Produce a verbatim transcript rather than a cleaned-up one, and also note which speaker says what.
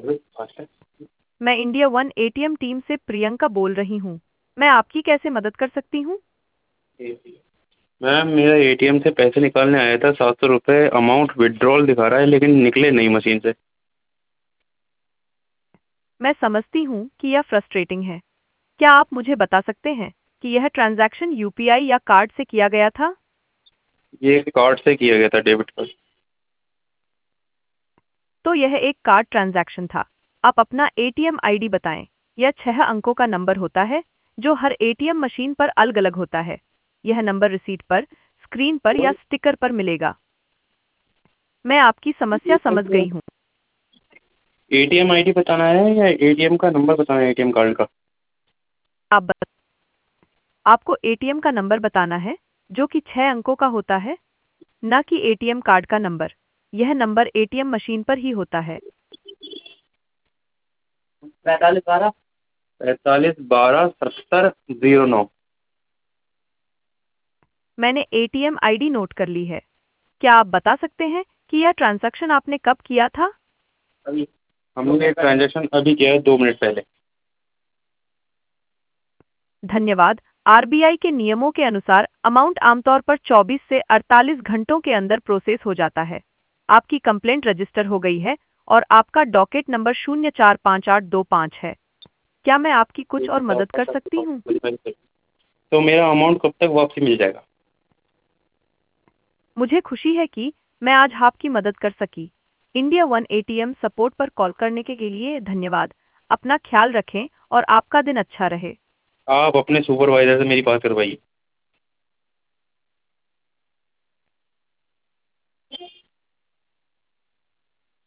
Speaker 1: मैं India One ATM team से प्रियंका बोल रही हूँ। मैं आपकी कैसे मदद कर सकती हूँ?
Speaker 2: मैम मेरा एटीएम से पैसे निकालने आया था, सात सौ रुपये अमाउंट विड्रॉल दिखा रहा है लेकिन निकले नहीं मशीन से।
Speaker 1: मैं समझती हूँ कि यह फ्रस्ट्रेटिंग है। क्या आप मुझे बता सकते हैं कि यह ट्रांजैक्शन यूपीआई या कार्ड से किया गया था?
Speaker 2: ये कार्ड से किया गया था, डेबिट कार्ड।
Speaker 1: तो यह एक कार्ड ट्रांजैक्शन था। आप अपना एटीएम आईडी बताएं। यह छह अंकों का नंबर होता है जो हर एटीएम मशीन पर अलग-अलग होता है। यह नंबर रिसीट पर, स्क्रीन पर या स्टिकर पर मिलेगा। मैं आपकी समस्या समझ गई हूँ।
Speaker 2: एटीएम आईडी बताना है या एटीएम का नंबर बताना है, एटीएम कार्ड का?
Speaker 1: आप बत... आपको एटीएम का नंबर बताना है जो कि छह अंकों का होता है, न कि एटीएम कार्ड का नंबर। यह नंबर एटीएम मशीन पर ही होता है।
Speaker 2: पैंतालीस बारह, पैंतालीस बारह सत्तर जीरो नौ।
Speaker 1: मैंने एटीएम आईडी नोट कर ली है। क्या आप बता सकते हैं कि यह ट्रांजैक्शन आपने कब किया था?
Speaker 2: अभी हमने ट्रांजेक्शन अभी किया है, दो मिनट पहले।
Speaker 1: धन्यवाद। आरबीआई के नियमों के अनुसार अमाउंट आमतौर पर चौबीस से अड़तालीस घंटों के अंदर प्रोसेस हो जाता है। आपकी कंप्लेंट रजिस्टर हो गई है और आपका डॉकेट नंबर शून्य चार पाँच आठ दो पाँच है। क्या मैं आपकी कुछ और मदद कर सकती हूँ?
Speaker 2: तो मेरा अमाउंट कब तक वापसी मिल जाएगा?
Speaker 1: मुझे खुशी है कि मैं आज आपकी मदद कर सकी। इंडिया वन एटीएम सपोर्ट पर कॉल करने के लिए धन्यवाद। अपना ख्याल रखें और आपका दिन अच्छा रहे।
Speaker 2: आप अपने सुपरवाइजर से मेरी बात करवाइए।